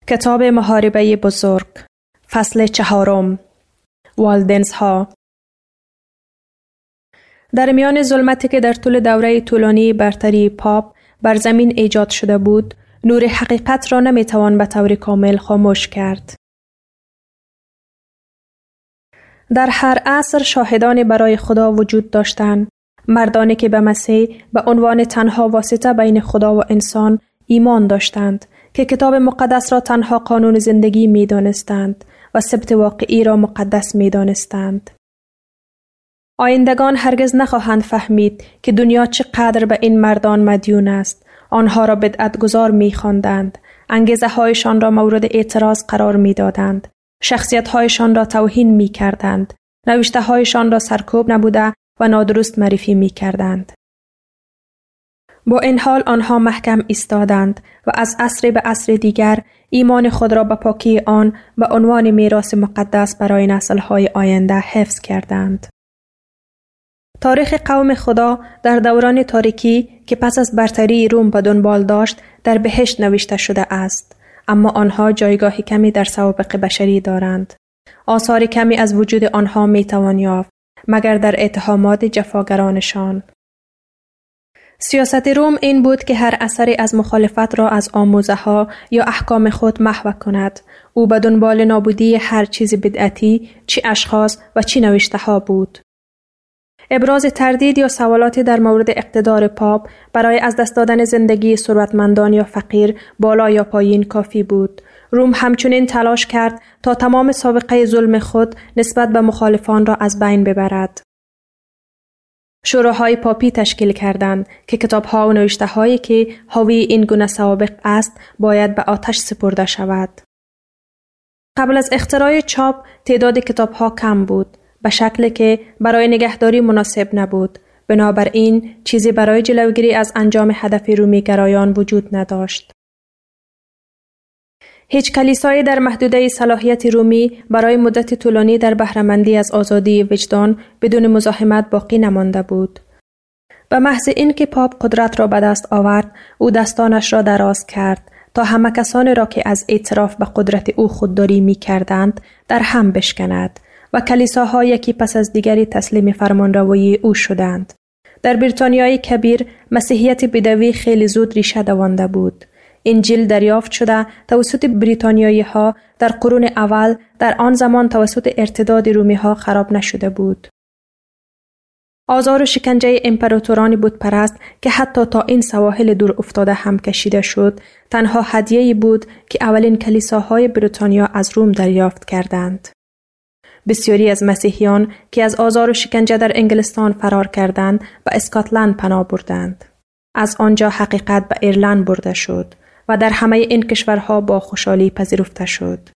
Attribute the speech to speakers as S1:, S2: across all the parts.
S1: کتاب محاربه بزرگ، فصل 4. والدنزها. در میان ظلمتی که در طول دوره طولانی برتری پاپ بر زمین ایجاد شده بود، نور حقیقت را نمیتوان به طور کامل خاموش کرد. در هر عصر شاهدانی برای خدا وجود داشتند، مردانی که به مسیح به عنوان تنها واسطه بین خدا و انسان ایمان داشتند، که کتاب مقدس را تنها قانون زندگی می دانستند و ثبت واقعی را مقدس می دانستند. آیندگان هرگز نخواهند فهمید که دنیا چقدر به این مردان مدیون است. آنها را بدعتگذار می خواندند، انگیزه هایشان را مورد اعتراض قرار می دادند، شخصیت هایشان را توهین می کردند، نوشته هایشان را سرکوب نبوده و نادرست معرفی می کردند. با این حال آنها محکم ایستادند و از عصر به عصر دیگر ایمان خود را به پاکی آن به عنوان میراث مقدس برای نسل‌های آینده حفظ کردند. تاریخ قوم خدا در دوران تاریکی که پس از برتری روم به دنبال داشت در بهشت نوشته شده است، اما آنها جایگاه کمی در سوابق بشری دارند. آثار کمی از وجود آنها میتوان یافت مگر در اتهامات جفاگرانشان. سیاست روم این بود که هر اثری از مخالفت را از آموزه‌ها یا احکام خود محو کند. او به دنبال نابودی هر چیز بدعتی، چی اشخاص و چی نوشته‌ها بود. ابراز تردید یا سوالاتی در مورد اقتدار پاپ برای از دست دادن زندگی ثروتمندان یا فقیر، بالا یا پایین کافی بود. روم همچنین تلاش کرد تا تمام سابقه ظلم خود نسبت به مخالفان را از بین ببرد. شوراهای پاپی تشکیل کردند که کتاب‌ها و نوشته‌هایی که حاوی این گونه سوابق است باید به آتش سپرده شود. قبل از اختراع چاپ تعداد کتاب‌ها کم بود، به شکلی که برای نگهداری مناسب نبود. بنابراین چیزی برای جلوگیری از انجام هدف رومی‌گرایان وجود نداشت. هیچ کلیسایی در محدوده صلاحیت رومی برای مدت طولانی در بهره‌مندی از آزادی وجدان بدون مزاحمت باقی نمانده بود. به محض اینکه پاپ قدرت را به دست آورد، او دستانش را دراز کرد تا همه کسانی را که از اعتراف به قدرت او خودداری می کردند در هم بشکند و کلیساها یکی پس از دیگری تسلیم فرمانروایی او شدند. در بریتانیای کبیر مسیحیت بدوی خیلی زود ریشه دوانده بود. انجیل دریافت شده توسط بریتانیایی ها در قرون اول در آن زمان توسط ارتداد رومی ها خراب نشده بود. آزار و شکنجه امپراتوران بتپرست که حتی تا این سواحل دور افتاده هم کشیده شد، تنها هدیه‌ای بود که اولین کلیساهای بریتانیا از روم دریافت کردند. بسیاری از مسیحیان که از آزار و شکنجه در انگلستان فرار کردند به اسکاتلند پناه بردند. از آنجا حقیقت به ایرلند برده شد و در همه این کشورها با خوشحالی پذیرفته شد.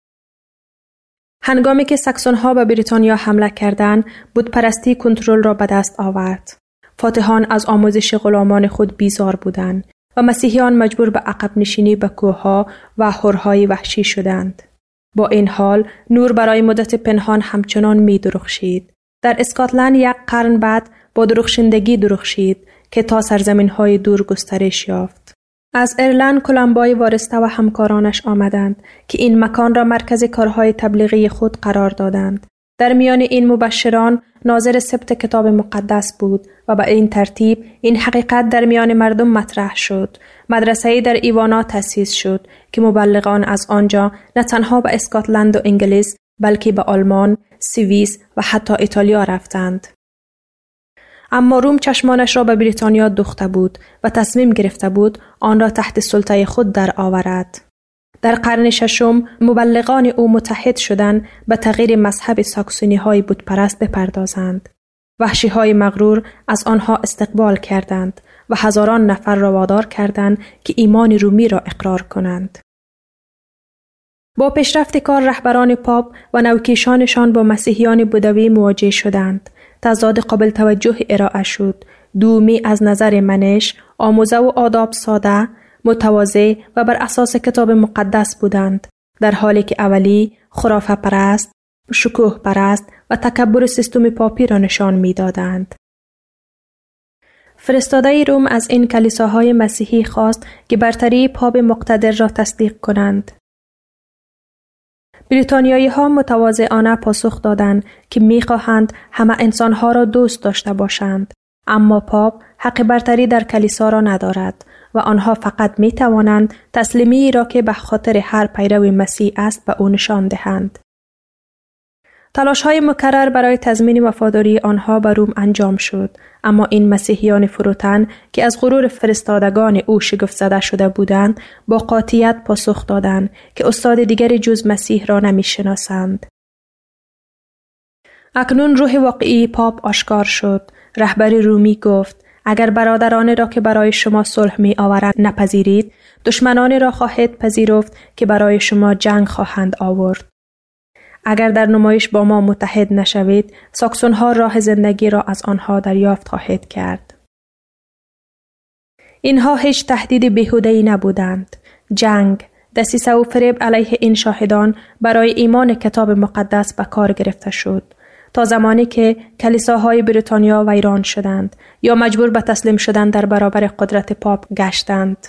S1: هنگامی که ساکسون‌ها به بریتانیا حمله کردند، بتپرستی کنترل را به دست آورد. فاتحان از آموزش غلامان خود بیزار بودند و مسیحیان مجبور به عقب نشینی به کوه‌ها و هرهای وحشی شدند. با این حال نور برای مدت پنهان همچنان می درخشید. در اسکاتلند یک قرن بعد با درخشندگی درخشید که تا سرزمین‌های دور گسترش یافت. از ایرلند کولومبای وارسته و همکارانش آمدند که این مکان را مرکز کارهای تبلیغی خود قرار دادند. در میان این مبشران ناظر ثبت کتاب مقدس بود و به این ترتیب این حقیقت در میان مردم مطرح شد. مدرسه‌ای در ایوانا تأسیس شد که مبلغان از آنجا نه تنها به اسکاتلند و انگلیس بلکه به آلمان، سوئیس و حتی ایتالیا رفتند. اما روم چشمانش را به بریتانیا دوخته بود و تصمیم گرفته بود آن را تحت سلطه خود در آورد. در قرن ششم مبلغان او متحد شدند به تغییر مذهب ساکسونی های بتپرست بپردازند. وحشی های مغرور از آنها استقبال کردند و هزاران نفر را وادار کردند که ایمان رومی را اقرار کنند. با پیشرفت کار رهبران پاپ و نوکیشانشان با مسیحیان بدوی مواجه شدند. تضاد قابل توجه ارائه شد. دومی از نظر منش، آموزه و آداب ساده، متواضع و بر اساس کتاب مقدس بودند، در حالی که اولی خرافه پرست، شکوه پرست و تکبر سیستم پاپی را نشان می دادند. فرستاده روم از این کلیساهای مسیحی خواست که برتری پاپ مقتدر را تصدیق کنند. بریتانیایی‌ها متواضعانه پاسخ دادند که می‌خواهند همه انسان‌ها را دوست داشته باشند، اما پاپ حق برتری در کلیسا را ندارد و آنها فقط می‌توانند تسلیمی را که به خاطر هر پیرو مسیح است به او نشان دهند. تلاش‌های مکرر برای تضمین وفاداری آنها به روم انجام شد، اما این مسیحیان فروتن که از غرور فرستادگان او شگفت زده شده بودند، با قاطعیت پاسخ دادند که استاد دیگری جز مسیح را نمی‌شناسند. اکنون روح واقعی پاپ آشکار شد. رهبر رومی گفت: اگر برادرانی را که برای شما صلح می آورند نپذیرید، دشمنانی را خواهید پذیرفت که برای شما جنگ خواهند آورد. اگر در نمایش با ما متحد نشوید، ساکسون‌ها راه زندگی را از آنها دریافت خواهید کرد. اینها هیچ تهدید بیهوده‌ای نبودند. جنگ، دسیسه و فریب علیه این شاهدان برای ایمان کتاب مقدس به کار گرفته شد، تا زمانی که کلیساهای بریتانیا ویران شدند یا مجبور به تسلیم شدن در برابر قدرت پاپ گشتند.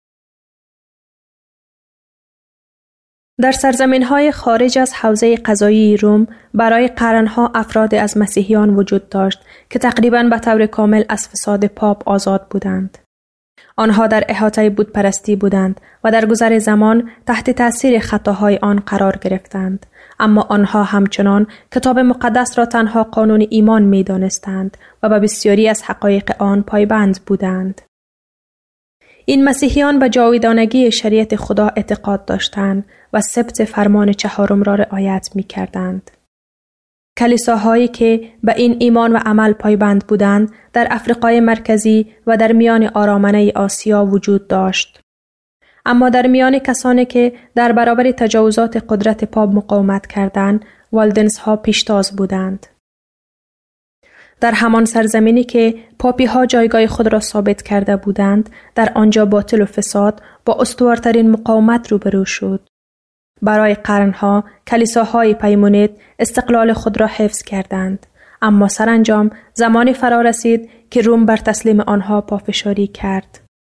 S1: در سرزمین‌های خارج از حوزه قضایی روم برای قرنها افراد از مسیحیان وجود داشت که تقریباً به طور کامل از فساد پاپ آزاد بودند. آنها در احاطه بتپرستی بودند و در گذر زمان تحت تأثیر خطاهای آن قرار گرفتند، اما آنها همچنان کتاب مقدس را تنها قانون ایمان می دانستند و به بسیاری از حقایق آن پایبند بودند. این مسیحیان به جاودانگی شریعت خدا اعتقاد داشتند و سبت فرمان 4 را رعایت می کردند. کلیساهایی که به این ایمان و عمل پایبند بودند در افریقای مرکزی و در میان آرامنه آسیا وجود داشت. اما در میان کسانی که در برابر تجاوزات قدرت پاپ مقاومت کردند، والدنس ها پیشتاز بودند. در همان سرزمینی که پاپی ها جایگاه خود را ثابت کرده بودند، در آنجا باطل و فساد با استوارترین مقاومت روبرو شد. برای قرنها کلیساهای پیمونید استقلال خود را حفظ کردند، اما سرانجام زمانی فرا رسید که روم بر تسلیم آنها پافشاری کرد.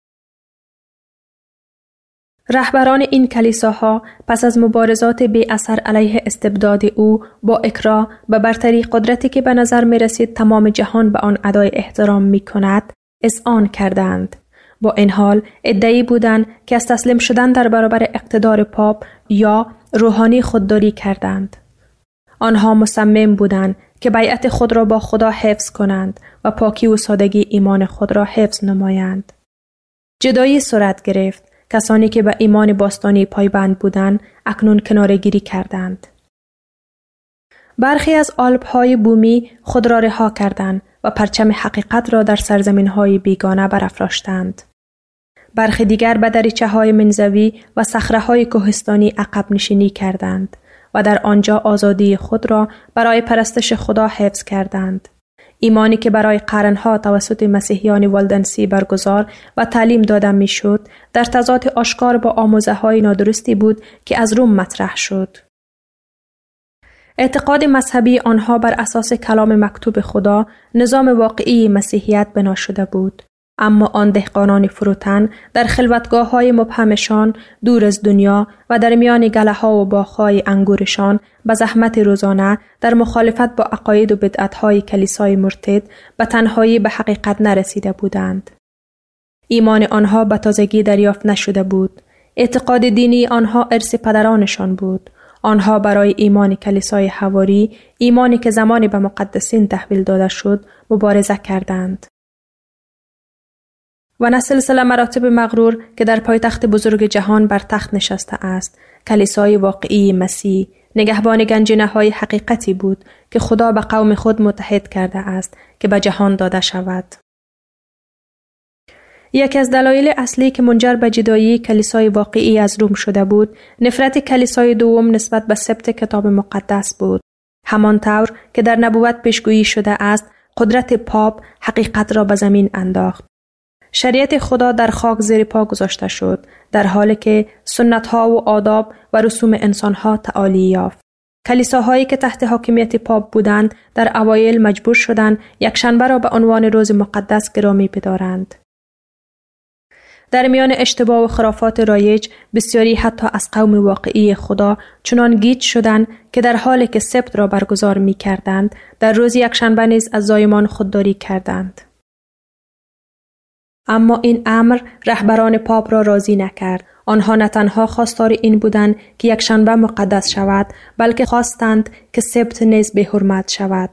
S1: رهبران این کلیساها پس از مبارزات بی اثر علیه استبداد او با اکراه به برتری قدرتی که به نظر می رسید تمام جهان به آن ادای احترام می کند، اذعان کردند. با این حال ادعی بودند که از تسلیم شدن در برابر اقتدار پاپ یا روحانی خودداری کردند. آنها مصمم بودند که بیعت خود را با خدا حفظ کنند و پاکی و سادگی ایمان خود را حفظ نمایند. جدایی صورت گرفت. کسانی که به ایمان باستانی پایبند بودند اکنون کناره‌گیری کردند. برخی از آلپ‌های بومی خود را رها کردند و پرچم حقیقت را در سرزمین‌های بیگانه برافراشتند. برخی دیگر به دریچه‌های منزوی و صخره‌های کوهستانی عقب نشینی کردند و در آنجا آزادی خود را برای پرستش خدا حفظ کردند. ایمانی که برای قرنها توسط مسیحیان والدنسی برگزار و تعلیم داده میشد، در تضاد آشکار با آموزه‌های نادرستی بود که از روم مطرح شد. اعتقاد مذهبی آنها بر اساس کلام مکتوب خدا، نظام واقعی مسیحیت بنا شده بود، اما آن دهقانان فروتن در خلوتگاه‌های مبهمشان دور از دنیا و در میان گله‌ها و باغ‌های انگورشان به زحمت روزانه در مخالفت با عقاید و بدعت‌های کلیسای مرتد به تنهایی به حقیقت نرسیده بودند. ایمان آنها به تازگی دریافت نشده بود. اعتقاد دینی آنها ارث پدرانشان بود. آنها برای ایمان کلیسای حواری، ایمانی که زمانی به مقدسین تحویل داده شد، مبارزه کردند. و نه سلسله مراتب مغرور که در پایتخت بزرگ جهان بر تخت نشسته است، کلیسای واقعی مسیح، نگهبان گنجینه‌های حقیقتی بود که خدا به قوم خود متحد کرده است که به جهان داده شود. یکی از دلایل اصلی که منجر به جدایی کلیسای واقعی از روم شده بود، نفرت کلیسای دوم نسبت به سبت کتاب مقدس بود. همانطور که در نبوت پیشگویی شده است، قدرت پاپ حقیقت را به زمین انداخت. شریعت خدا در خاک زیر پا گذاشته شد، در حالی که سنت‌ها و آداب و رسوم انسان‌ها تعالی یافت. کلیساهایی که تحت حاکمیت پاپ بودند، در اوایل مجبور شدند یکشنبه را به عنوان روز مقدس گرامی بدارند. در میان اشتباه و خرافات رایج، بسیاری حتی از قوم واقعی خدا چنان گیج شدند که در حالی که سبت را برگزار می کردند، در روز یکشنبه نیز از زایمان خودداری کردند. اما این امر رهبران پاپ را راضی نکرد. آنها نه تنها خواستار این بودند که یکشنبه مقدس شود، بلکه خواستند که سبت نیز به حرمت شود.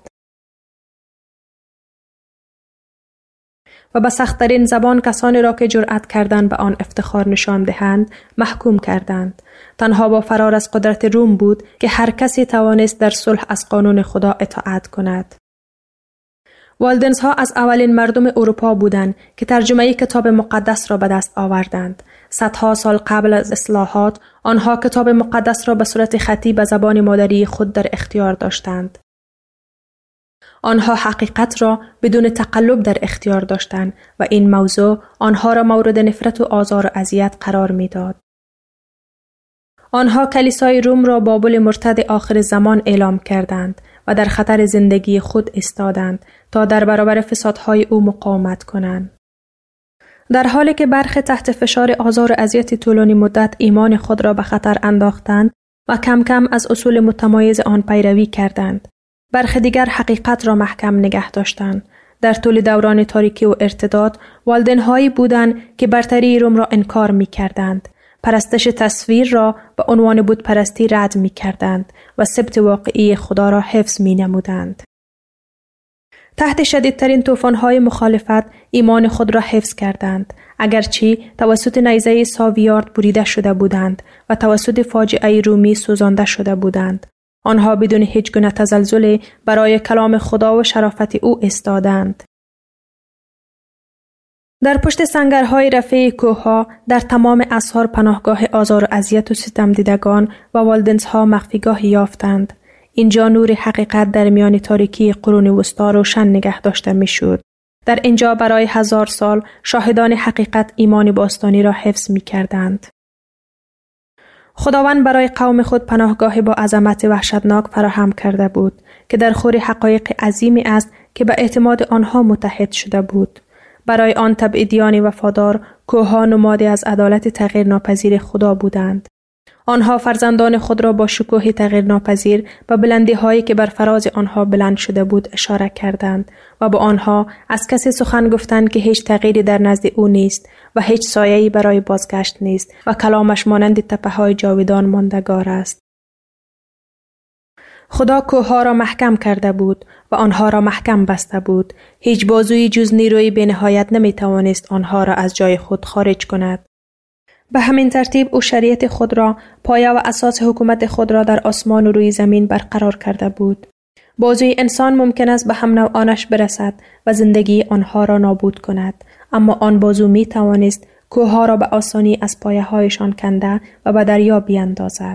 S1: و به سخت‌ترین زبان کسانی را که جرأت کردند به آن افتخار نشان دهند محکوم کردند. تنها با فرار از قدرت روم بود که هر کسی توانست در صلح از قانون خدا اطاعت کند. والدنزها از اولین مردم اروپا بودند که ترجمه کتاب مقدس را به دست آوردند. صدها سال قبل از اصلاحات، آنها کتاب مقدس را به صورت خطی به زبان مادری خود در اختیار داشتند. آنها حقیقت را بدون تقلب در اختیار داشتند و این موضوع آنها را مورد نفرت و آزار و اذیت قرار می‌داد. آنها کلیسای روم را بابل مرتد آخر زمان اعلام کردند و در خطر زندگی خود ایستادند تا در برابر فسادهای او مقاومت کنند. در حالی که برخی تحت فشار آزار و اذیت طولانی مدت ایمان خود را به خطر انداختند و کم کم از اصول متمایز آن پیروی کردند، برخی دیگر حقیقت را محکم نگه داشتند. در طول دوران تاریکی و ارتداد، والدین‌هایی بودند که برتری روم را انکار می‌کردند، پرستش تصویر را به عنوان بتپرستی رد می‌کردند و سبت واقعی خدا را حفظ می‌نمودند. تحت شدیدترین طوفان‌های مخالفت ایمان خود را حفظ کردند، اگرچه توسط نیزه ساویارد بریده شده بودند و توسط فاجعه رومی سوزانده شده بودند. آنها بدون هیچ گونه تزلزل برای کلام خدا و شرافت او ایستادند. در پشت سنگرهای رفیع کوه‌ها در تمام اسحار پناهگاه آزار و اذیت و ستم دیدگان و والدنزها مخفیگاهی یافتند. اینجا نور حقیقت در میان تاریکی قرون وسطی روشن نگه داشته میشد. در اینجا برای 1000 سال شاهدان حقیقت ایمان باستانی را حفظ می کردند. خداوند برای قوم خود پناهگاه با عظمت وحشتناک فراهم کرده بود که در خور حقایق عظیمی است که به اعتماد آنها متحد شده بود. برای آن تبعیدیان وفادار، کوه‌ها نمادی از عدالت تغییر ناپذیر خدا بودند. آنها فرزندان خود را با شکوه تغییر ناپذیر و بلندی هایی که بر فراز آنها بلند شده بود اشاره کردند و با آنها از کسی سخن گفتند که هیچ تغییری در نزد او نیست و هیچ سایه‌ای برای بازگشت نیست و کلامش مانند تپه‌های جاودان ماندگار است. خدا کوه‌ها را محکم کرده بود و آنها را محکم بسته بود. هیچ بازویی جز نیروی بی‌نهایت نمی‌توانست آنها را از جای خود خارج کند. به همین ترتیب او شریعت خود را، پایه و اساس حکومت خود را در آسمان و روی زمین برقرار کرده بود. بازوی انسان ممکن است به هم نوعانش برسد و زندگی آنها را نابود کند، اما آن بازو می توانست کوه‌ها را به آسانی از پایه هایشان کنده و به دریا بیاندازد.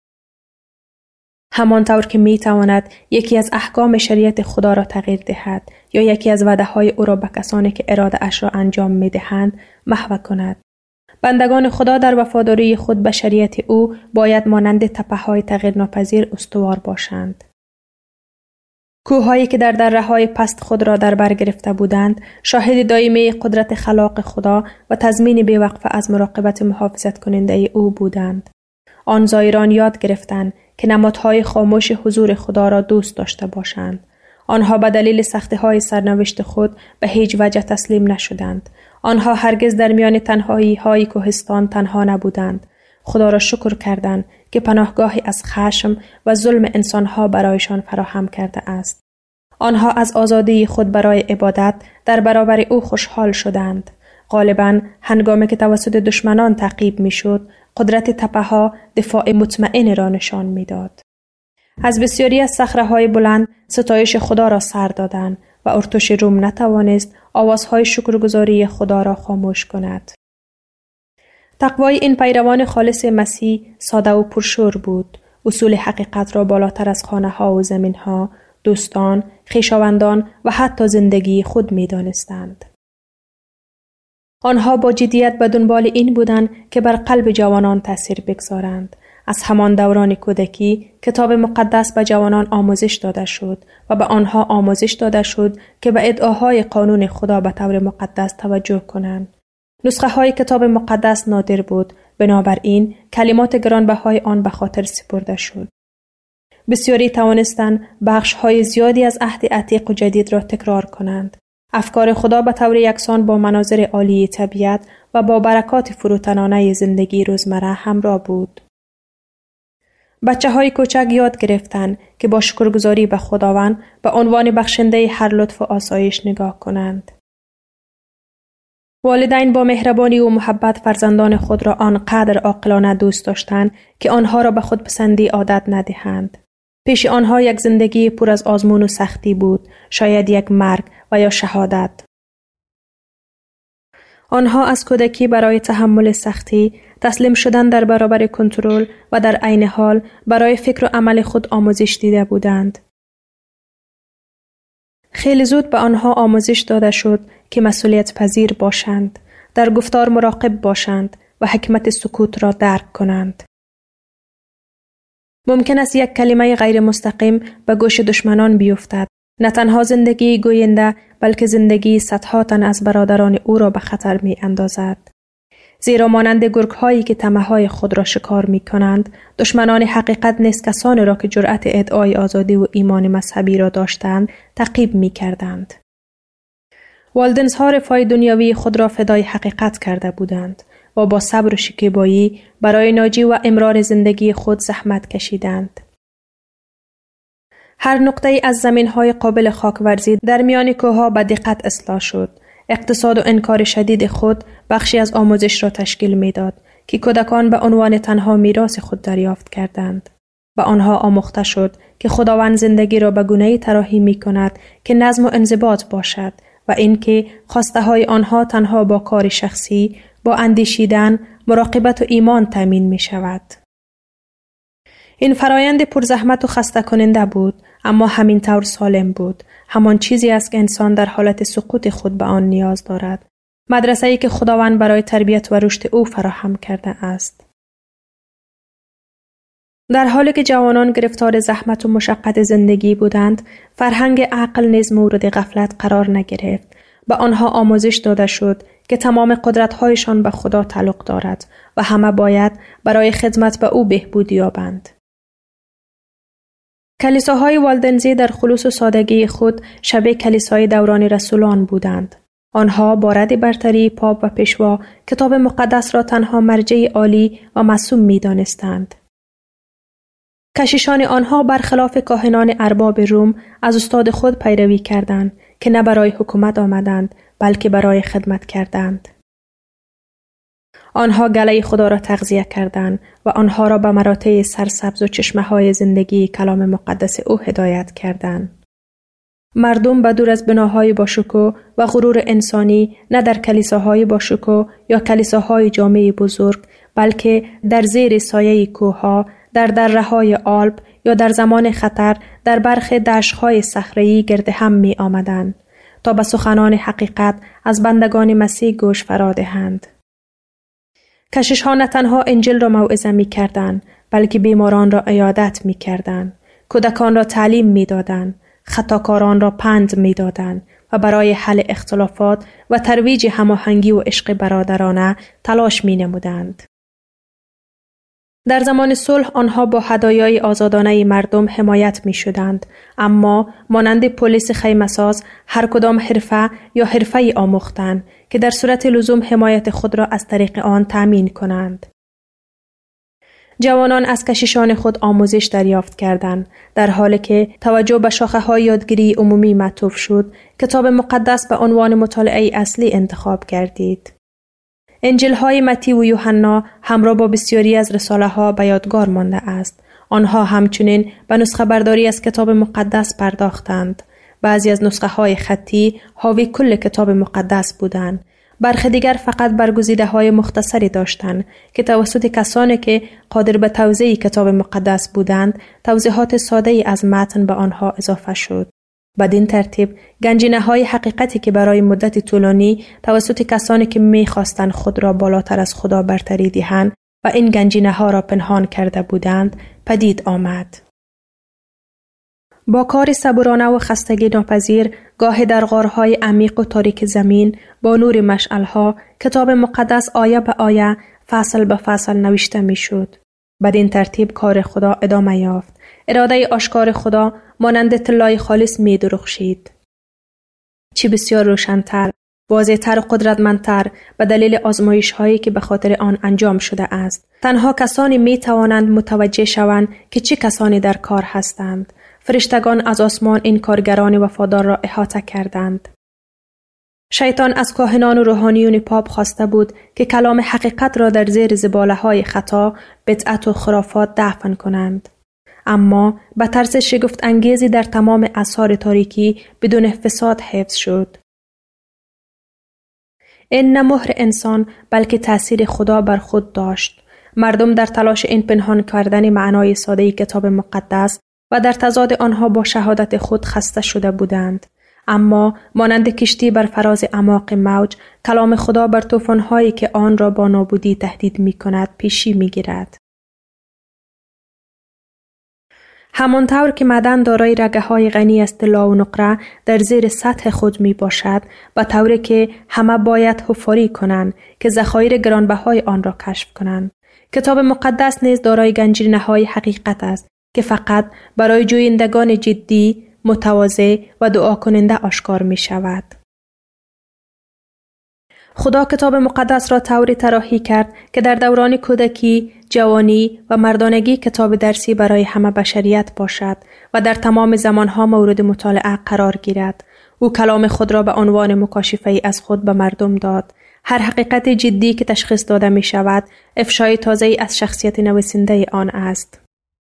S1: همانطور که می تواند یکی از احکام شریعت خدا را تغییر دهد یا یکی از وعده های او را به کسانی که اراده اش را انجام می دهند محو کند. بندگان خدا در وفاداری خود به شریعت او باید مانند تپه‌های تغییر ناپذیر استوار باشند. کوه‌هایی که در دره‌های پست خود را در بر گرفته بودند، شاهد دائمی قدرت خلاق خدا و تضمین بی‌وقفه از مراقبت محافظت کننده او بودند. آن زائران یاد گرفتند که نمادهای خاموش حضور خدا را دوست داشته باشند. آنها به دلیل سختی‌های سرنوشت خود به هیچ وجه تسلیم نشدند. آنها هرگز در میان تنهایی‌های کوهستان تنها نبودند. خدا را شکر کردند که پناهگاهی از خشم و ظلم انسانها برایشان فراهم کرده است. آنها از آزادی خود برای عبادت در برابر او خوشحال شدند. غالباً هنگامی که توسط دشمنان تعقیب می‌شد، قدرت تپه‌ها دفاع مطمئن را نشان می‌داد. از بسیاری از صخره‌های بلند ستایش خدا را سر دادند و ارتش روم نتوانست آوازهای شکرگزاری خدا را خاموش کند. تقوای این پیروان خالص مسیح ساده و پرشور بود. اصول حقیقت را بالاتر از خانه‌ها و زمین‌ها، دوستان، خویشاوندان و حتی زندگی خود می‌دانستند. آنها با جدیت به دنبال این بودند که بر قلب جوانان تأثیر بگذارند. از همان دوران کودکی کتاب مقدس به جوانان آموزش داده شد و به آنها آموزش داده شد که به ادعاهای قانون خدا به طور مقدس توجه کنند. نسخه های کتاب مقدس نادر بود، بنابراین کلمات گرانبهای آن به خاطر سپرده شد. بسیاری توانستند بخش های زیادی از عهد عتیق و جدید را تکرار کنند. افکار خدا به طور یکسان با مناظر عالی طبیعت و با برکات فروتنانه زندگی روزمره همراه بود. بچه‌های کوچک یاد گرفتند که با شکرگزاری به خداوند به عنوان بخشنده هر لطف و آسایش نگاه کنند. والدین با مهربانی و محبت فرزندان خود را آنقدر عاقلانه دوست داشتند که آنها را به خودپسندی عادت ندهند. پیش آنها یک زندگی پر از آزمون و سختی بود، شاید یک مرگ و یا شهادت. آنها از کودکی برای تحمل سختی، تسلیم شدن در برابر کنترل و در عین حال برای فکر و عمل خود آموزش دیده بودند. خیلی زود به آنها آموزش داده شد که مسئولیت پذیر باشند، در گفتار مراقب باشند و حکمت سکوت را درک کنند. ممکن است یک کلمه غیر مستقیم به گوش دشمنان بیفتد، نه تنها زندگی گوینده بلکه زندگی صدها تن از برادران او را به خطر می اندازد. زیرا مانند گرگ‌هایی که طمع‌های خود را شکار می‌کنند، دشمنان حقیقت نیز کسانی را که جرأت ادعای آزادی و ایمان مذهبی را داشتند، تعقیب می‌کردند. والدین‌ها رفاه دنیوی خود را فدای حقیقت کرده بودند و با صبر و شکیبایی برای ناجی و امرار زندگی خود زحمت کشیدند. هر نقطه از زمین‌های قابل خاک‌ورزی در میان کوه‌ها به دقت اصلاح شد. اقتصاد و انکار شدید خود بخشی از آموزش را تشکیل می‌داد که کودکان به عنوان تنها میراث خود دریافت کردند. به آنها آموخته شد که خداوند زندگی را به گونه‌ای طراحی می‌کند که نظم و انضباط باشد و اینکه خواسته‌های آنها تنها با کار شخصی، با اندیشیدن، مراقبت و ایمان تامین می‌شود. این فرایند پرزحمت و خسته کننده بود، اما همین طور سالم بود. همان چیزی است که انسان در حالت سقوط خود به آن نیاز دارد. مدرسه‌ای که خداوند برای تربیت و رشد او فراهم کرده است. در حالی که جوانان گرفتار زحمت و مشقت زندگی بودند، فرهنگ عقل نیز مورد غفلت قرار نگرفت. به آنها آموزش داده شد که تمام قدرت‌هایشان به خدا تعلق دارد و همه باید برای خدمت به او بهبودی یابند. کلیساهای والدنزی در خلوص و سادگی خود شبیه کلیسای دوران رسولان بودند. آنها با رد برتری پاپ و پیشوا کتاب مقدس را تنها مرجع عالی و معصوم می دانستند. کشیشان آنها برخلاف کاهنان ارباب روم از استاد خود پیروی کردند که نه برای حکومت آمدند بلکه برای خدمت کردند. آنها گله خدا را تغذیه کردند و آنها را به مراتع سرسبز و چشمه‌های زندگی کلام مقدس او هدایت کردند. مردم به دور از بناهای باشکوه و غرور انسانی نه در کلیساهای باشکوه یا کلیساهای جامع بزرگ بلکه در زیر سایه کوه‌ها، در دره‌های آلپ یا در زمان خطر در برخ دشت‌های صخره‌ای گرد هم می آمدند تا به سخنان حقیقت از بندگان مسیح گوش فرا دهند. کشیش‌ها نه تنها انجیل را موعظه می کردند بلکه بیماران را عیادت می کردند، کودکان را تعلیم می دادند، خطاکاران را پند می دادند و برای حل اختلافات و ترویج هماهنگی و عشق برادرانه تلاش می نمودند. در زمان صلح آنها با هدایای آزادانه مردم حمایت می شدند، اما مانند پلیس خیمه‌ساز هر کدام حرفه یا حرفه‌ای آموختند که در صورت لزوم حمایت خود را از طریق آن تأمین کنند. جوانان از کشیشان خود آموزش دریافت کردند، در حالی که توجه به شاخه‌های یادگیری عمومی معطوف شد. کتاب مقدس به عنوان مطالعه اصلی انتخاب گردید. انجیل‌های متی و یوحنا همراه با بسیاری از رساله‌ها به یادگار مانده است. آنها همچنین به نسخه برداری از کتاب مقدس پرداختند. بعضی از نسخه‌های خطی حاوی کل کتاب مقدس بودند. برخی دیگر فقط برگزیده‌های مختصری داشتند که توسط کسانی که قادر به توضیح کتاب مقدس بودند، توضیحات ساده‌ای از متن به آنها اضافه شد. بدین ترتیب گنجینه‌های حقیقتی که برای مدت طولانی توسط کسانی که می‌خواستند خود را بالاتر از خدا برتری دهند و این گنجینه‌ها را پنهان کرده بودند، پدید آمد. با کار صبورانه و خستگی ناپذیر گاهی در غارهای عمیق و تاریک زمین با نور مشعلها کتاب مقدس آیه به آیه فصل به فصل نوشته می شد. بدین ترتیب کار خدا ادامه یافت. اراده آشکار خدا مانند طلای خالص می درخشید. چه بسیار روشن‌تر، واضح‌تر و قدرتمندتر به دلیل آزمایش هایی که به خاطر آن انجام شده است. تنها کسانی می توانند متوجه شوند که چه کسانی در کار هستند. فرشتگان از آسمان این کارگران وفادار را احاطه کردند. شیطان از کاهنان و روحانیون پاپ خواسته بود که کلام حقیقت را در زیر زباله‌های خطا، بدعت و خرافات دفن کنند. اما به طرز شگفت انگیزی در تمام اسرار تاریکی بدون فساد حفظ شد. این نه مهر انسان بلکه تأثیر خدا بر خود داشت. مردم در تلاش این پنهان کردن معنای ساده کتاب مقدس و در تضاد آنها با شهادت خود خسته شده بودند. اما مانند کشتی بر فراز اعماق موج، کلام خدا بر طوفان‌هایی که آن را با نابودی تهدید می‌کند پیشی می‌گیرد. همانطور که معدن دارای رگه‌های غنی از طلا و نقره در زیر سطح خود می باشد، به طوری که همه باید حفاری کنند که ذخایر گرانبهای آن را کشف کنند. کتاب مقدس نیز دارای گنجینه‌های حقیقت است که فقط برای جویندگان جدی، متواضع و دعا کننده آشکار می شود. خدا کتاب مقدس را طوری طراحی کرد که در دوران کودکی، جوانی و مردانگی کتاب درسی برای همه بشریت باشد و در تمام زمانها مورد مطالعه قرار گیرد. او کلام خود را به عنوان مکاشفه‌ای از خود به مردم داد. هر حقیقت جدی که تشخیص داده می شود، افشای تازه‌ای از شخصیت نویسنده آن است.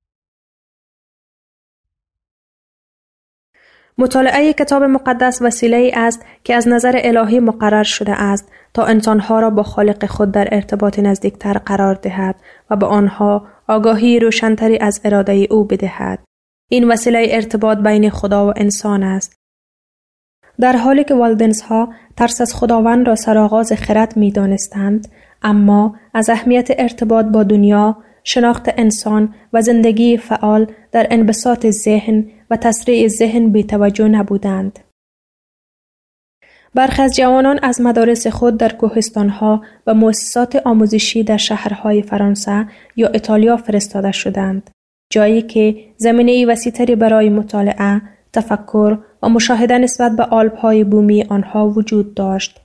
S1: مطالعه کتاب مقدس وسیله‌ای است که از نظر الهی مقرر شده است تا انسانها را با خالق خود در ارتباط نزدیکتر قرار دهد و به آنها آگاهی روشن‌تری از اراده او بدهد. این وسیله ارتباط بین خدا و انسان است. در حالی که والدنزها ترس از خداوند را سرآغاز خرد می دانستند، اما از اهمیت ارتباط با دنیا، شناخت انسان و زندگی فعال در انبساط ذهن و تسریع ذهن بی توجه نبودند. برخی از جوانان از مدارس خود در کوهستانها و مؤسسات آموزشی در شهرهای فرانسه یا ایتالیا فرستاده شدند، جایی که زمینه‌ای وسیع‌تری برای مطالعه، تفکر و مشاهده نسبت به آلپ‌های بومی آنها وجود داشت.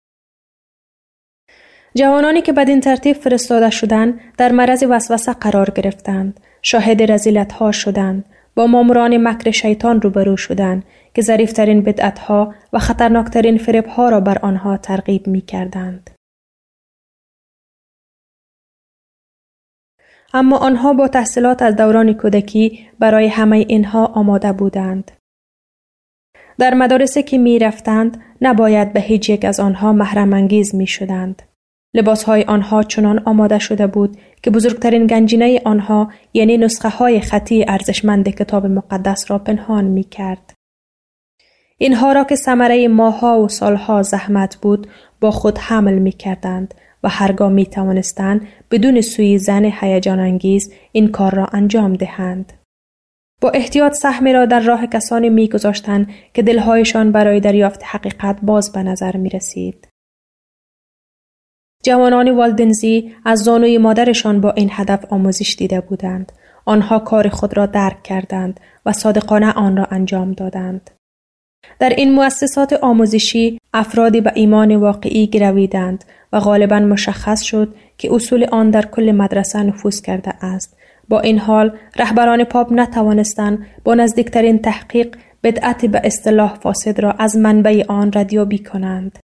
S1: جوانانی که بدین ترتیب فرستاده شدند در معرض وسوسه قرار گرفتند، شاهد رذیلت‌ها شدند، با ماموران مکر شیطان روبرو شدند که ظریف‌ترین بدعت‌ها و خطرناکترین فریب‌ها را بر آنها ترغیب می‌کردند. اما آنها با تحصیلات از دوران کودکی برای همه اینها آماده بودند. در مدارسی که می‌رفتند نباید به هیچ یک از آنها محرم انگیز می‌شدند. لباسهای آنها چنان آماده شده بود که بزرگترین گنجینه آنها یعنی نسخه های خطی ارزشمند کتاب مقدس را پنهان می کرد. اینها را که ثمره ماه‌ها و سالها زحمت بود با خود حمل می کردند و هرگاه می توانستند بدون سوی زن هیجان انگیز این کار را انجام دهند. با احتیاط سهمی را در راه کسانی می گذاشتند که دلهایشان برای دریافت حقیقت باز به نظر می رسید. جوانان والدنزی از زانوی مادرشان با این هدف آموزش دیده بودند. آنها کار خود را درک کردند و صادقانه آن را انجام دادند. در این مؤسسات آموزشی افرادی به ایمان واقعی گرویدند و غالباً مشخص شد که اصول آن در کل مدرسه نفوذ کرده است. با این حال رهبران پاپ نتوانستند با نزدیکترین تحقیق بدعت به اصطلاح فاسد را از منبع آن ردیابی کنند.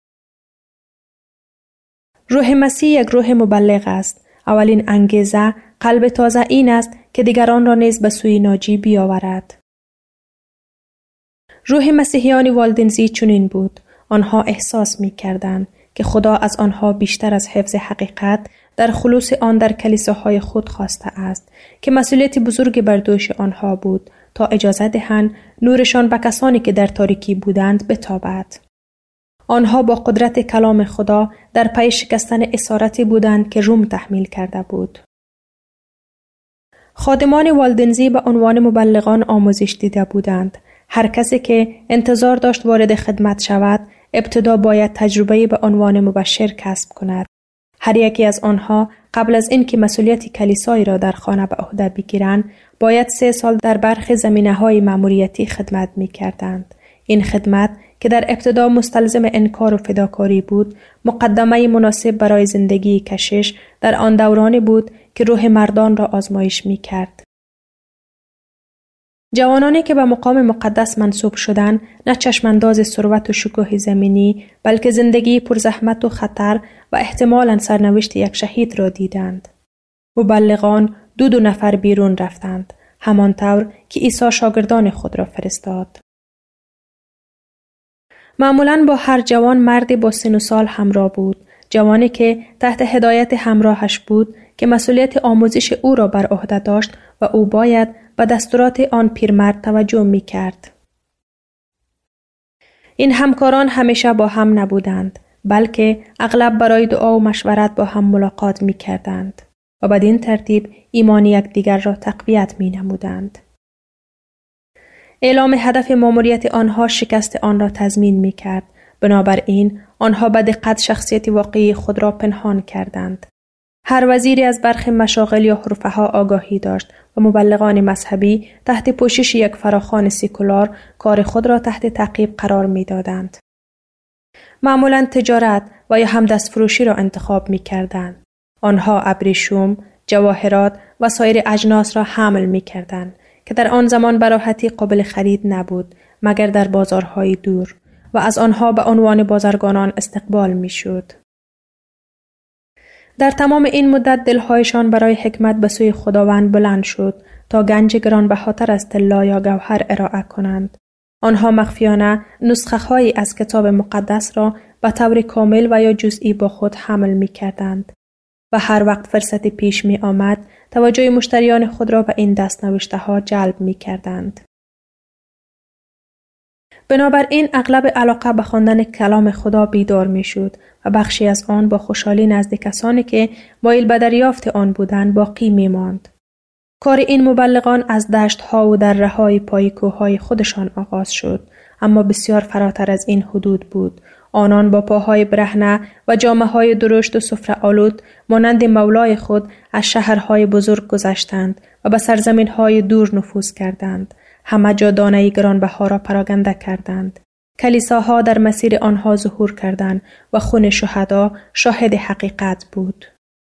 S1: روح مسیح یک روح مبلغ است. اولین انگیزه قلب تازه این است که دیگران را نیز به سوی ناجی بیاورد. روح مسیحیان والدنزی چنین بود. آنها احساس می کردند که خدا از آنها بیشتر از حفظ حقیقت در خلوص آن در کلیساهای خود خواسته است که مسئولیت بزرگ بر دوش آنها بود تا اجازه دهند نورشان به کسانی که در تاریکی بودند بتابد. آنها با قدرت کلام خدا در پی شکستن اسارتی بودند که روم تحمیل کرده بود. خادمان والدنزی به عنوان مبلغان آموزش دیده بودند. هر کسی که انتظار داشت وارد خدمت شود، ابتدا باید تجربه به عنوان مبشر کسب کند. هر یکی از آنها قبل از اینکه مسئولیت کلیسایی را در خانه به عهده بگیرند، باید 3 سال در برخی زمینه‌های مأموریتی خدمت می‌کردند. این خدمت که در ابتدا مستلزم انکار و فداکاری بود، مقدمه مناسب برای زندگی کشش در آن دورانی بود که روح مردان را آزمایش می‌کرد. جوانانی که به مقام مقدس منصوب شدند، نه چشمانداز ثروت و شکوه زمینی، بلکه زندگی پرزحمت و خطر و احتمالاً سرنوشت یک شهید را دیدند. مبلغان 2 نفر بیرون رفتند، همانطور که عیسی شاگردان خود را فرستاد. معمولاً با هر جوان مردی با سن و سال همراه بود، جوانی که تحت هدایت همراهش بود که مسئولیت آموزش او را بر عهده داشت و او باید به دستورات آن پیرمرد توجه می کرد. این همکاران همیشه با هم نبودند، بلکه اغلب برای دعا و مشورت با هم ملاقات می کردند و بدین ترتیب ایمان یکدیگر را تقویت می نمودند. اعلام هدف ماموریت آنها شکست آن را تضمین می کرد. بنابراین آنها به دقت شخصیت واقعی خود را پنهان کردند. هر وزیری از برخی مشاغل یا حرفه‌ها آگاهی داشت و مبلغان مذهبی تحت پوشش یک فراخوان سکولار کار خود را تحت تعقیب قرار می دادند. معمولاً تجارت و یا هم دستفروشی را انتخاب می کردند. آنها ابریشم، جواهرات و سایر اجناس را حمل می کردند که در آن زمان به راحتی قابل خرید نبود مگر در بازارهای دور و از آنها به عنوان بازرگانان استقبال می شد. در تمام این مدت دلهایشان برای حکمت به سوی خداوند بلند شد تا گنج گرانبهاتر از طلا یا گوهر ارائه کنند. آنها مخفیانه نسخه‌هایی از کتاب مقدس را به طور کامل و یا جزئی با خود حمل می کردند و هر وقت فرصت پیش می آمد توجه مشتریان خود را به این دست‌نوشته‌ها جلب می کردند. بنابراین اغلب علاقه به خواندن کلام خدا بیدار می شد و بخشی از آن با خوشحالی نزد کسانی که مایل به دریافت آن بودند باقی می ماند. کار این مبلغان از دشت‌ها و دره‌های پای کوه‌های خودشان آغاز شد، اما بسیار فراتر از این حدود بود. آنان با پاهای برهنه و جامه‌های درشت و سفره آلود مانند مولای خود از شهرهای بزرگ گذشتند و به سرزمین‌های دور نفوذ کردند. همه جا دانه گرانبها را پراگنده کردند. کلیساها در مسیر آنها ظهور کردند و خون شهدا شاهد حقیقت بود.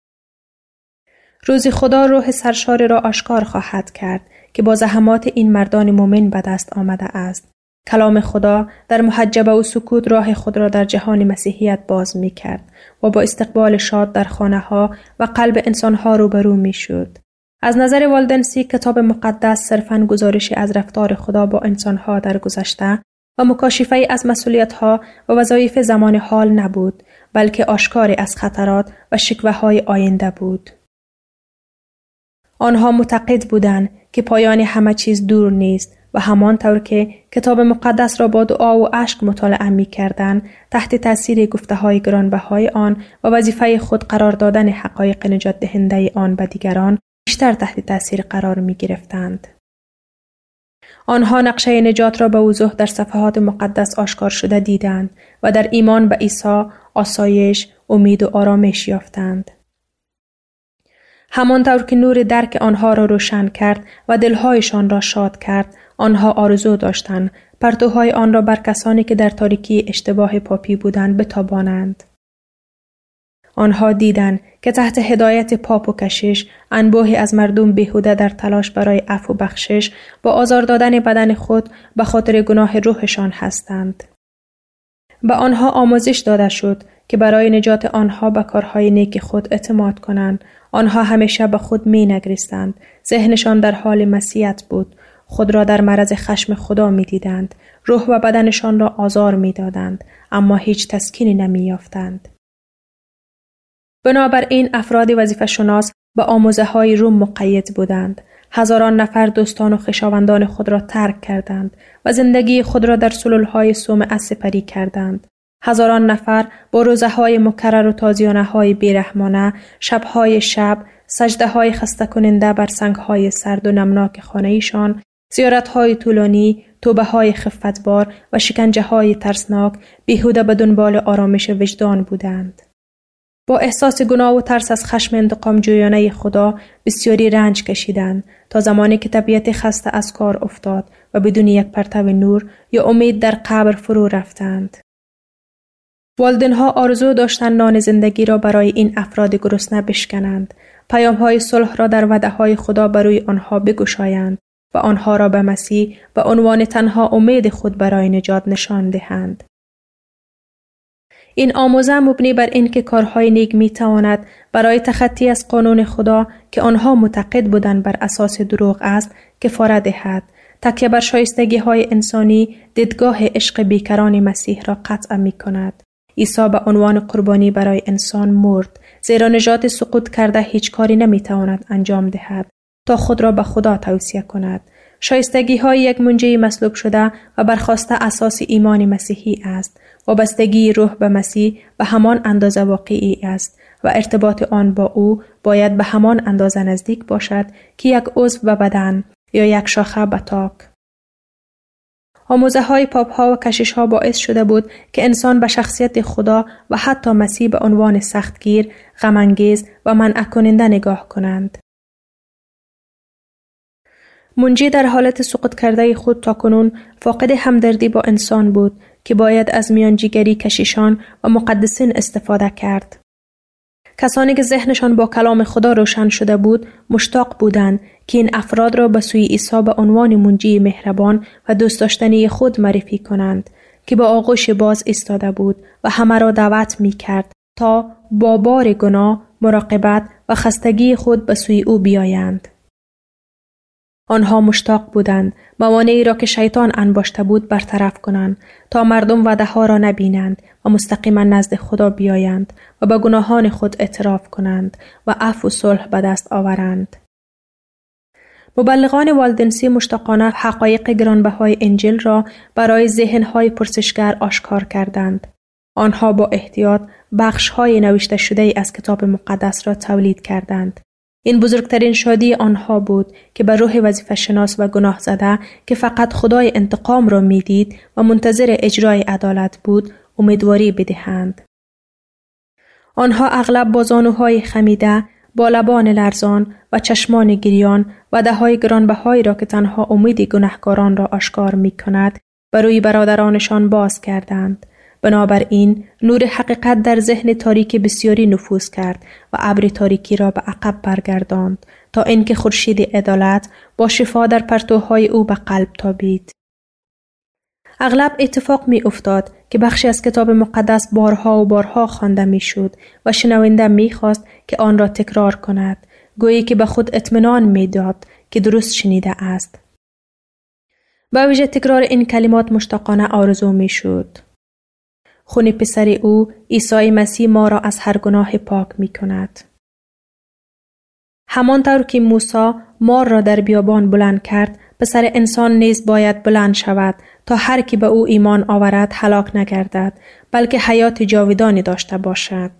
S1: روزی خدا روح سرشار را آشکار خواهد کرد که با زحمات این مردان مؤمن به دست آمده است. کلام خدا در محجبه و سکوت راه خود را در جهان مسیحیت باز می کرد و با استقبال شاد در خانه ها و قلب انسان ها روبرو می شد. از نظر والدنسی کتاب مقدس صرفاً گزارشی از رفتار خدا با انسان ها در گذشته و مکاشفه از مسئولیت ها و وظایف زمان حال نبود، بلکه آشکاری از خطرات و شکوه های آینده بود. آنها معتقد بودند که پایان همه چیز دور نیست و همانطور که کتاب مقدس را با دعا و اشک مطالعه می کردند، تحت تأثیر گفته های گرانبهای آن و وظیفه خود قرار دادن حقایق نجات دهنده آن به دیگران بیشتر تحت تأثیر قرار می گرفتند. آنها نقشه نجات را به وضوح در صفحات مقدس آشکار شده دیدند و در ایمان به عیسی آسایش، امید و آرامش یافتند. همانطور که نور درک آنها را روشن کرد و دلهایشان را شاد کرد، آنها آرزو داشتند پرتوهای آن را بر کسانی که در تاریکی اشتباه پاپی بودند بتابانند. آنها دیدند که تحت هدایت پاپ و کشیش انبوهی از مردم بیهوده در تلاش برای عفو و بخشش با آزار دادن بدن خود به خاطر گناه روحشان هستند. به آنها آموزش داده شد که برای نجات آنها به کارهای نیک خود اعتماد کنند. آنها همیشه به خود می نگریستند. ذهنشان در حال مسیحیت بود. خود را در معرض خشم خدا می دیدند. روح و بدنشان را آزار می دادند، اما هیچ تسکینی نمی یافتند. بنابراین افراد وظیفه شناس به آموزه های روم مقید بودند. هزاران نفر دوستان و خویشاوندان خود را ترک کردند و زندگی خود را در سلولهای صومعه سپری کردند. هزاران نفر با روزه‌های مکرر و تازیانه‌های بیرحمانه، شب‌های شب، سجده‌های خسته کننده بر سنگ‌های سرد و نمناک خانه‌ایشان، زیارت‌های طولانی، توبه‌های خفتبار و شکنجه‌های ترسناک بیهوده به دنبال آرامش وجدان بودند. با احساس گناه و ترس از خشم انتقام جویانه خدا بسیاری رنج کشیدند تا زمانی که طبیعت خسته از کار افتاد و بدون یک پرتو نور یا امید در قبر فرو رفتند. والدین‌ها آرزو داشتند نان زندگی را برای این افراد گرسنه بشکنند، پیام‌های صلح را در وعده‌های خدا برای آنها بگشایند و آنها را به مسیح به عنوان تنها امید خود برای نجات نشان دهند. این آموزه مبنی بر این که کارهای نیک می‌تواند برای تخطی از قانون خدا که آنها معتقد بودند بر اساس دروغ است کفاره دهد. تکیه بر شایستگی‌های انسانی دیدگاه عشق بیکران مسیح را قطع می‌کند. عیسی به عنوان قربانی برای انسان مرد، زیرا نژاد سقوط کرده هیچ کاری نمی‌تواند انجام دهد تا خود را به خدا توصیه کند. شایستگی‌های یک منجی مصلوب شده و برخاسته اساس ایمان مسیحی است. وابستگی روح به مسیح به همان اندازه واقعی است و ارتباط آن با او باید به همان اندازه نزدیک باشد که یک عضو به بدن یا یک شاخه به تاک. آموزه های پاپ ها و کشیش ها باعث شده بود که انسان به شخصیت خدا و حتی مسیح به عنوان سختگیر، غم‌انگیز و منع کننده نگاه کنند. منجی در حالت سقوط کرده خود تاکنون فاقد همدردی با انسان بود که باید از میانجیگری کشیشان و مقدسین استفاده کرد. کسانی که ذهنشان با کلام خدا روشن شده بود مشتاق بودند که این افراد را به سوی عیسی به عنوان منجی مهربان و دوست داشتنی خود معرفی کنند که با آغوش باز ایستاده بود و همه را دعوت می کرد تا با بار گناه، مراقبت و خستگی خود به سوی او بیایند. آنها مشتاق بودند موانعی را که شیطان انباشته بود برطرف کنند تا مردم وعده‌ها را نبینند و مستقیما نزد خدا بیایند و به گناهان خود اعتراف کنند و عفو و صلح به دست آورند. مبلغان والدنسی مشتاقانه حقایق گرانبهای انجیل را برای ذهن‌های پرسشگر آشکار کردند. آنها با احتیاط بخش‌های نوشته شده از کتاب مقدس را تولید کردند. این بزرگترین شادی آنها بود که به روح وظیفه شناس و گناه زده که فقط خدای انتقام را میدید و منتظر اجرای عدالت بود امیدواری بدهند. آنها اغلب با زانوهای خمیده، با لبان لرزان و چشمان گریان وعده‌های گرانبهایی را که تنها امید گناهکاران را آشکار می‌کند برای برادرانشان باز کردند. بنابراین نور حقیقت در ذهن تاریک بسیاری نفوذ کرد و ابر تاریکی را به عقب برگرداند تا اینکه خورشید عدالت با شفا در پرتوهای او به قلب تابید. اغلب اتفاق می افتاد که بخشی از کتاب مقدس بارها و بارها خوانده می شد و شنونده می خواست که آن را تکرار کند، گویی که به خود اطمینان می داد که درست شنیده است. با ویژه تکرار این کلمات مشتاقانه آرزو می شد. خون پسر او عیسی مسیح ما را از هر گناه پاک می کند. همانطور که موسی مار را در بیابان بلند کرد، پسر انسان نیز باید بلند شود تا هر کی به او ایمان آورد هلاک نگردد، بلکه حیات جاودانی داشته باشد.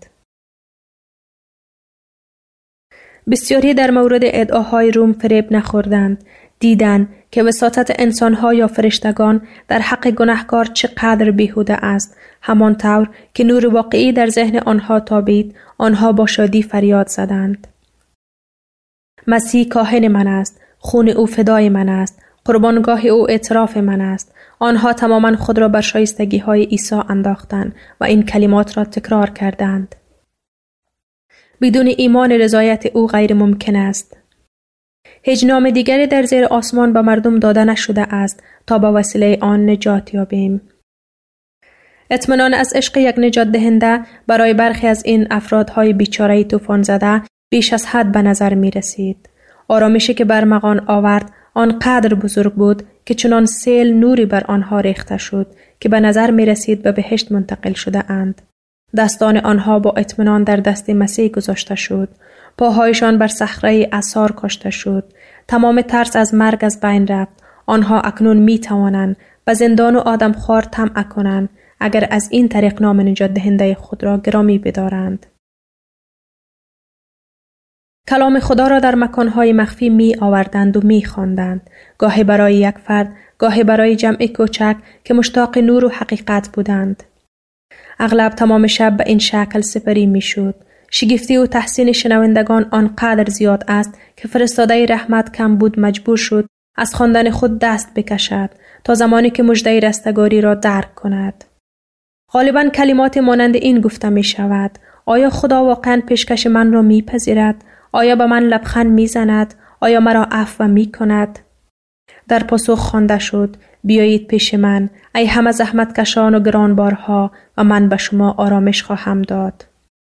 S1: بسیاری در مورد ادعاهای روم فریب نخوردند، دیدند که وساطت انسانها یا فرشتگان در حق گناهکار چقدر بیهوده است. همانطور که نور واقعی در ذهن آنها تابید، آنها با شادی فریاد زدند: مسیح کاهن من است، خون او فدای من است، قربانگاه او اعتراف من است. آنها تماما خود را بر شایستگی های عیسی انداختند و این کلمات را تکرار کردند: بدون ایمان رضایت او غیر ممکن است. هیچ نام دیگری در زیر آسمان به مردم داده نشده است تا به وسیله آن نجات یابیم. اطمینان از عشق یک نجات دهنده برای برخی از این افرادهای بیچاره طوفان زده بیش از حد به نظر می رسید. آرامشی که برمغان آورد آنقدر بزرگ بود که چنان سیل نوری بر آنها ریخته شد که به نظر می رسید به بهشت منتقل شده اند. دستان آنها با اطمینان در دست مسیح گذاشته شد. پاهایشان بر صخره عصار کاشته شد. تمام ترس از مرگ از بین رفت. آنها اکنون می توانند به زندان و آدمخوار طمع کنند اگر از این طریق نام نجات دهنده خود را گرامی بدارند. کلام خدا را در مکانهای مخفی می آوردند و می خواندند، گاهی برای یک فرد، گاهی برای جمع کوچک که مشتاق نور و حقیقت بودند. اغلب تمام شب به این شکل سپری می شد. شگفتی و تحسین شنوندگان آنقدر زیاد است که فرستاده رحمت کم بود مجبور شد از خواندن خود دست بکشد تا زمانی که مژده رستگاری را درک کند. غالباً کلمات مانند این گفته می شود: آیا خدا واقعاً پیشکش من را می پذیرد؟ آیا به من لبخند می زند؟ آیا مرا عفو می کند؟ در پاسخ خوانده شد: بیایید پیش من ای همه زحمت کشان و گرانبارها و من به شما آرامش خواهم داد.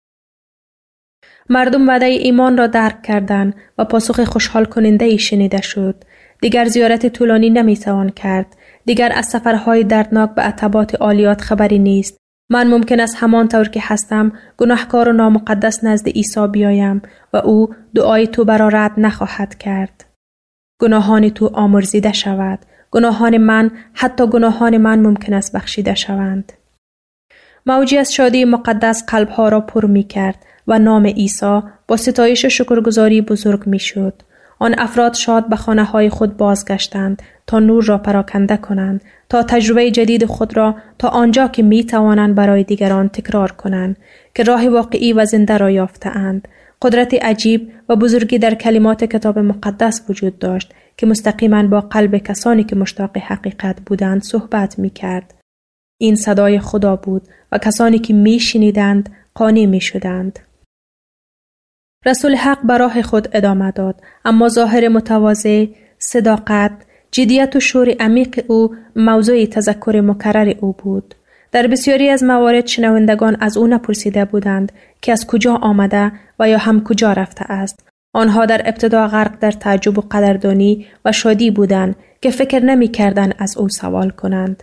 S1: مردم وعده ایمان را درک کردند و پاسخ خوشحال کننده ای شنیده شد. دیگر زیارت طولانی نمی توان کرد. دیگر از سفرهای دردناک به عتبات عالیات خبری نیست. من ممکن است همان طور که هستم گناهکار و نامقدس نزد عیسی بیایم و او دعای تو را رد نخواهد کرد. گناهان تو آمرزیده شود. گناهان من، حتی گناهان من ممکن است بخشیده شوند. موجی از شادی مقدس قلبها را پر می کرد و نام عیسی با ستایش و شکرگزاری بزرگ می شد. آن افراد شاد به خانه های خود بازگشتند تا نور را پراکنده کنند، تا تجربه جدید خود را تا آنجا که می توانند برای دیگران تکرار کنند که راه واقعی و زنده را یافته‌اند. قدرت عجیب و بزرگی در کلمات کتاب مقدس وجود داشت که مستقیما با قلب کسانی که مشتاق حقیقت بودند صحبت می کرد. این صدای خدا بود و کسانی که می شنیدند قانع می شدند. رسول حق به راه خود ادامه داد، اما ظاهر متواضع، صداقت، جدیت و شور عمیق او موضوع تذکر مکرر او بود. در بسیاری از موارد شنوندگان از او نپرسیده بودند که از کجا آمده و یا هم کجا رفته است. آنها در ابتدا غرق در تعجب و قدردانی و شادی بودند که فکر نمی کردند از او سوال کنند.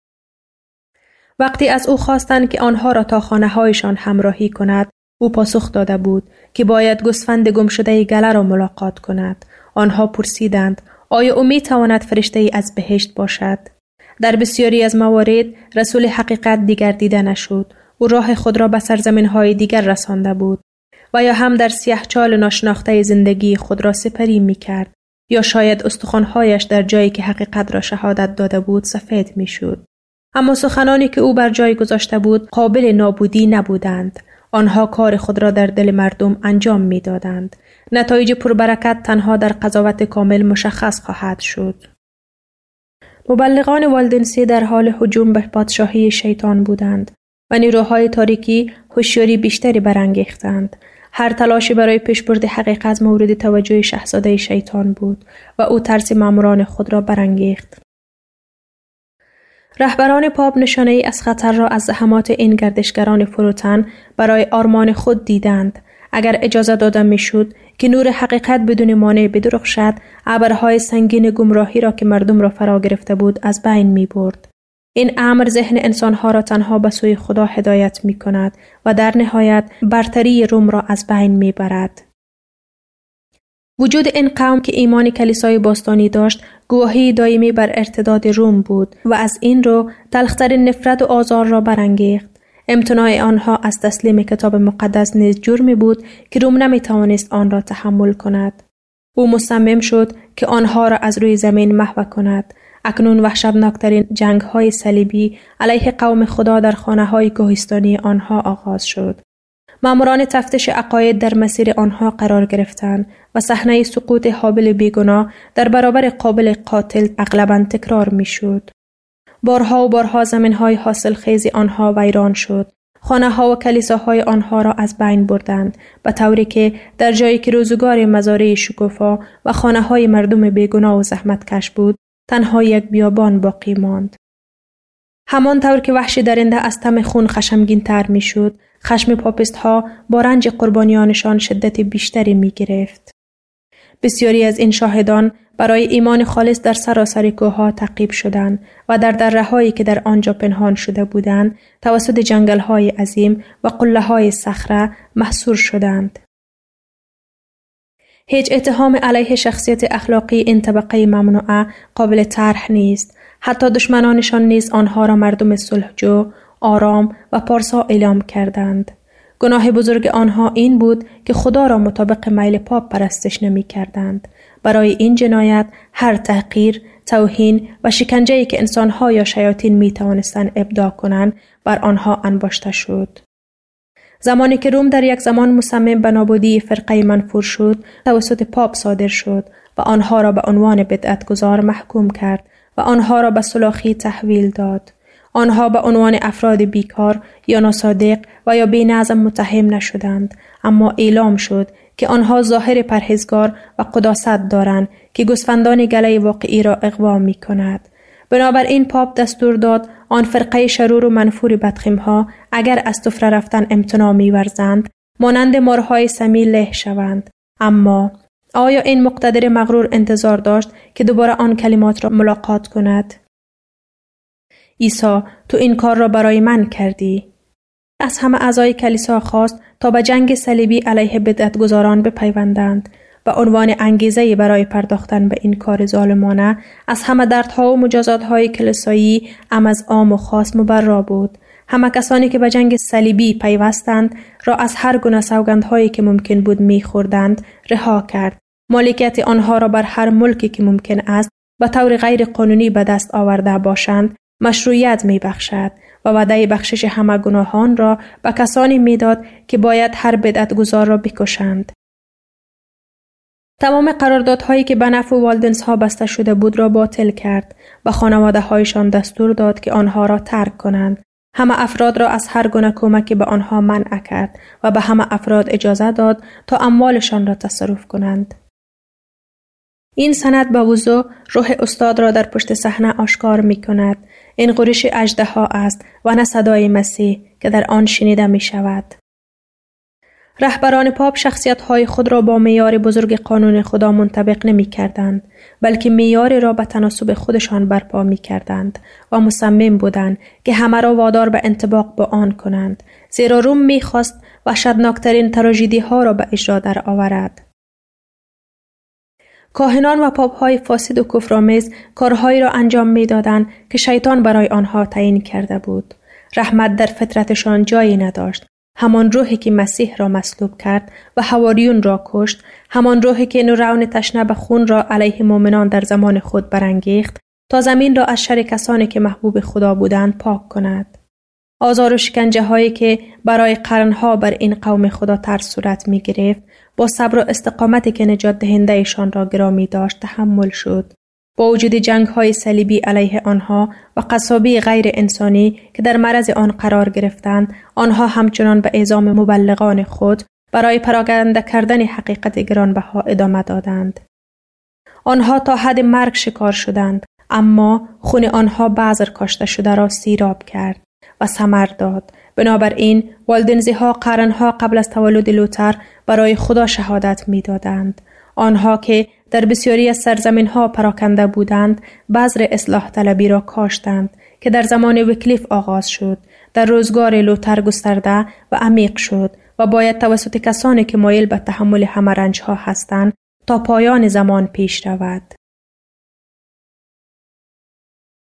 S1: وقتی از او خواستند که آنها را تا خانه هایشان همراهی کند، او پاسخ داده بود که باید گوسفند گم شده گله را ملاقات کند. آنها پرسیدند: آیا او می تواند فرشته ای از بهشت باشد؟ در بسیاری از موارد رسول حقیقت دیگر دیده نشد. او راه خود را به سرزمین های دیگر رسانده بود و یا هم در سیاهچال ناشناخته زندگی خود را سپری می کرد یا شاید استخوان‌هایش در جایی که حقیقت را شهادت داده بود سفید می شد. اما سخنانی که او بر جای گذاشته بود قابل نابودی نبودند. آنها کار خود را در دل مردم انجام می دادند. نتایج پربرکت تنها در قضاوت کامل مشخص خواهد شد. مبلغان والدنسی در حال هجوم به پادشاهی شیطان بودند و نیروهای تاریکی هوشیاری بیشتری برانگیختند. هر تلاشی برای پیشبرد حقیقت مورد توجه شاهزاده شیطان بود و او ترس ماموران خود را برانگیخت. رهبران پاپ نشانه ای از خطر را از زحمات این گردشگران فروتن برای آرمان خود دیدند. اگر اجازه داده میشد که نور حقیقت بدون مانع بدرخشد، ابرهای سنگین گمراهی را که مردم را فرا گرفته بود از بین می برد. این امر ذهن انسانها را تنها به سوی خدا هدایت می کند و در نهایت برتری روم را از بین می برد. وجود این قوم که ایمان کلیسای باستانی داشت گواهی دائمی بر ارتداد روم بود و از این رو تلخترین نفرت و آزار را برانگیخت. امتناع آنها از تسلیم کتاب مقدس نیز جرمی بود که روم نمی توانست آن را تحمل کند. او مصمم شد که آنها را از روی زمین محو کند. اکنون وحشتناکترین جنگ‌های صلیبی علیه قوم خدا در خانه‌های کوهستانی آنها آغاز شد. ماموران تفتیش عقاید در مسیر آنها قرار گرفتند و صحنه سقوط هابیل بیگناه در برابر قابل قاتل اغلباً تکرار می‌شد. بارها و بارها زمین‌های حاصلخیز آنها ویران شد. خانه‌ها و کلیساهای آنها را از بین بردند، به طوری که در جایی که روزگار مزارع شکوفا و خانه‌های مردم بیگناه و زحمتکش بود، تنها یک بیابان باقی ماند. همان طور که وحش درنده از طعم خون خشمگین‌تر می‌شد، خشم پاپیست‌ها با رنج قربانیانشان شدت بیشتری می‌گرفت. بسیاری از این شاهدان برای ایمان خالص در سراسر کوه‌ها تعقیب شدند و در دره‌هایی که در آنجا پنهان شده بودند توسط جنگل‌های عظیم و قله‌های صخره محصور شدند. هیچ اتهام علیه شخصیت اخلاقی این طبقه ممنوعه قابل طرح نیست. حتی دشمنانشان نیز آنها را مردم صلحجو، آرام و پارسا اعلام کردند. گناه بزرگ آنها این بود که خدا را مطابق میل پاپ پرستش نمی کردند. برای این جنایت هر تحقیر، توهین و شکنجه‌ای که انسانها یا شیاطین می توانستند ابداع کنند بر آنها انباشته شد. زمانی که روم در یک زمان مصمم به نابودی فرقه منفور شد، توسط پاپ صادر شد و آنها را به عنوان بدعتگزار محکوم کرد و آنها را به سلاخی تحویل داد. آنها به عنوان افراد بیکار یا ناصادق و یا بی‌نظم متهم نشدند، اما اعلام شد که آنها ظاهر پرهیزگار و قداست دارند که گوسفندان گله واقعی را اغوا می کند. بنابراین پاپ دستور داد آن فرقه شرور و منفور بدخیمها اگر از سفره رفتن امتناع می ورزند مانند مارهای سمی له شوند. اما آیا این مقتدر مغرور انتظار داشت که دوباره آن کلمات را ملاقات کند؟ عیسی، تو این کار را برای من کردی. از همه اعضای کلیسا خواست تا به جنگ صلیبی علیه بدعتگزاران بپیوندند و عنوان انگیزه برای پرداختن به این کار ظالمانه از همه دردها و مجازات‌های کلیسایی از عام و خاص مبرا بود. همه کسانی که به جنگ صلیبی پیوستند را از هر گونه سوگندهایی که ممکن بود می‌خوردند رها کرد. مالکیت آنها را بر هر ملکی که ممکن است به طور غیر قانونی به دست آورده باشند مشروعیت می‌بخشد و وعده بخشش همه گناهان را به کسانی می‌داد که باید هر بدعتگزار را بکشند. تمام قراردادهایی که به نفع والدنس‌ها بسته شده بود را باطل کرد و خانواده‌هایشان دستور داد که آنها را ترک کنند. همه افراد را از هر گونه کمکی به آنها منع کرد و به همه افراد اجازه داد تا اموالشان را تصرف کنند. این سند به وضوح روح استاد را در پشت صحنه آشکار می کند. این غرش اژدها است و نه صدای مسیح که در آن شنیده می شود. رهبران پاپ شخصیت‌های خود را با معیار بزرگ قانون خدا منطبق نمی کردند، بلکه معیاری را به تناسب خودشان برپا می کردند و مصمم بودند که همه را وادار به انطباق با آن کنند، زیرا روم می خواست وحشتناکترین تراژدی ها را به اجرا در آورد. کاهنان و پاپ‌های فاسد و کفرآمیز کارهایی را انجام می‌دادند که شیطان برای آنها تعیین کرده بود. رحمت در فطرتشان جایی نداشت. همان روحی که مسیح را مصلوب کرد و حواریون را کشت، همان روحی که نورون تشنه به خون را علیه مؤمنان در زمان خود برانگیخت تا زمین را از شر کسانی که محبوب خدا بودند پاک کند. آزار و شکنجه هایی که برای قرنها بر این قوم خدا ترس صورت می گرفت، با صبر و استقامتی که نجات دهنده ایشان را گرامی داشت تحمل شد. با وجود جنگ های صلیبی علیه آنها و قصابی غیر انسانی که در معرض آن قرار گرفتند، آنها همچنان به اعزام مبلغان خود برای پراکنده کردن حقیقت گرانبها ادامه دادند. آنها تا حد مرگ شکار شدند، اما خون آنها بذر کاشته شده را سیراب کرد و ثمر داد. بنابراین والدنزی‌ها قرنها قبل از تولد لوتر برای خدا شهادت می‌دادند. آنها که در بسیاری از سرزمین‌ها پراکنده بودند، بذر اصلاح طلبی را کاشتند که در زمان ویکلیف آغاز شد، در روزگار لوتر گسترده و عمیق شد و باید توسط کسانی که مایل به تحمل همه رنج‌ها هستند تا پایان زمان پیش رود.